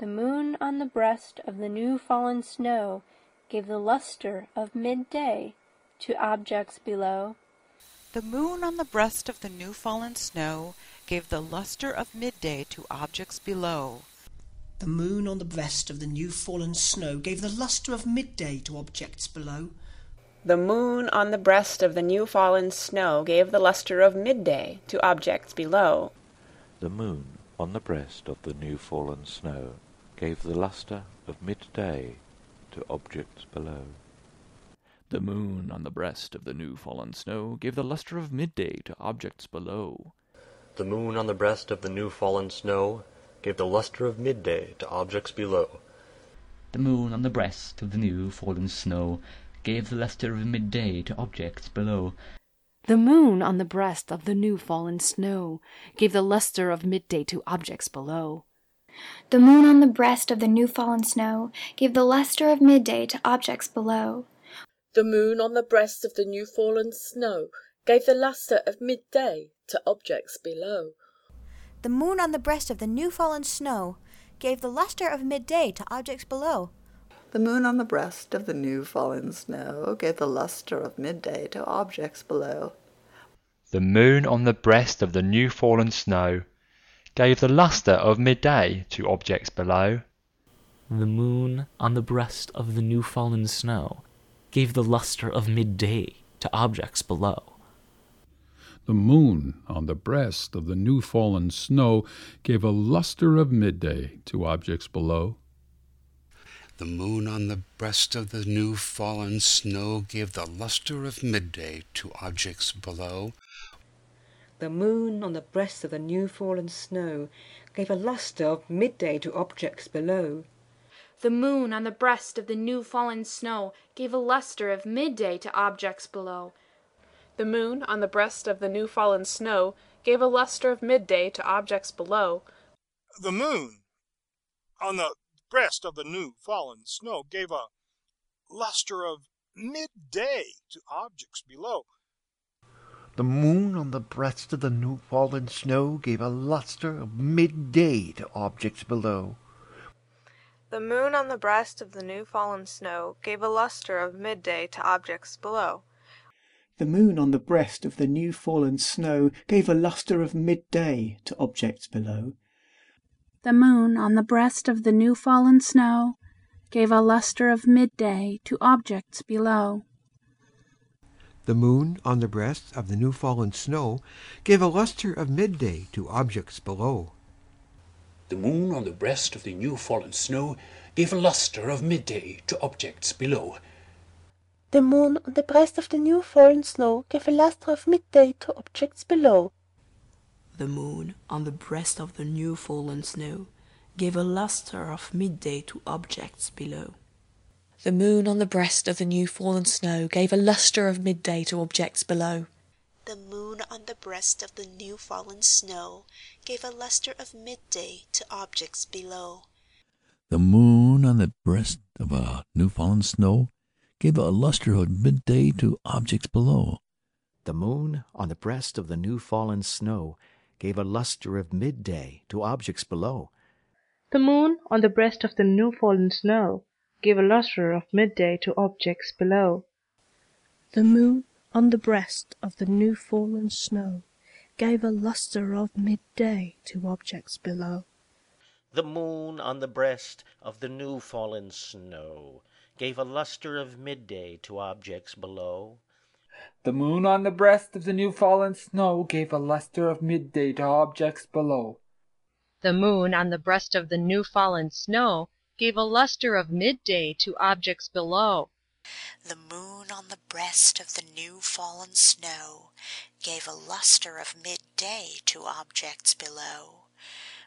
The moon on the breast of the new-fallen snow gave the lustre of midday to objects below. The moon on the breast of the new-fallen snow gave the lustre of midday to objects below. The moon on the breast of the new-fallen snow gave the lustre of midday to objects below. The moon on the breast of the new-fallen snow gave the lustre of midday to objects below. The moon on the breast of the new-fallen snow gave the lustre of midday to objects below. The moon on the breast of the new-fallen snow gave the lustre of midday to objects below. The moon on the breast of the new-fallen snow gave the lustre of midday to objects below. The moon on the breast of the new-fallen snow gave the lustre of midday to objects below. The moon on the breast of the new-fallen snow gave the lustre of midday to objects below. The moon on the breast of the new-fallen snow gave the lustre of midday to objects below. The moon on the breast of the new-fallen snow gave the lustre of midday to objects below. The moon on the breast of the new-fallen snow gave the lustre of midday to objects below. The moon on the breast of the new-fallen snow gave the lustre of midday to objects below. The moon on the breast of the new-fallen snow gave the lustre of midday to objects below. The moon on the breast of the new-fallen snow gave the lustre of midday to objects below. The moon on the breast of the new-fallen snow gave a lustre of midday to objects below. The moon on the breast of the new-fallen snow gave the lustre of midday to objects below. The moon on the breast of the new-fallen snow gave a lustre of midday to objects below. The moon on the breast of the new-fallen snow gave a lustre of midday to objects below. The moon on the breast of the new-fallen snow gave a lustre of midday to objects below. The moon on the breast of the new-fallen snow gave a lustre of midday to objects below. The moon on the breast of the new-fallen snow gave a lustre of midday to objects below. The moon on the breast of the new-fallen snow gave a lustre of midday to objects below. The moon on the breast of the new-fallen snow gave a lustre of midday to objects below. The moon on the breast of the new-fallen snow gave a lustre of midday to objects below. The moon on the breast of the new-fallen snow gave a lustre of midday to objects below. The moon on the breast of the new-fallen snow gave a lustre of midday to objects below. The moon on the breast of the new-fallen snow gave a lustre of midday to objects below. The moon on the breast of the new-fallen snow gave a lustre of midday to objects below. The moon on the breast of the new-fallen snow gave a lustre of midday to objects below. The moon on the breast of the new-fallen snow gave a lustre of midday to objects below. The moon on the breast of a new-fallen snow gave a lustre of midday to objects below. The moon on the breast of the new-fallen snow gave a lustre of midday to objects below. The moon on the breast of the new-fallen snow gave a lustre of midday to objects below. The moon on the breast of the new-fallen snow gave a lustre of midday to objects below. The moon on the breast of the new-fallen snow gave a lustre of midday to objects below. The moon on the breast of the new-fallen snow gave a lustre of midday to objects below. The moon on the breast of the new-fallen snow gave a lustre of midday to objects below. The moon on the breast of the new-fallen snow gave a lustre of midday to objects below.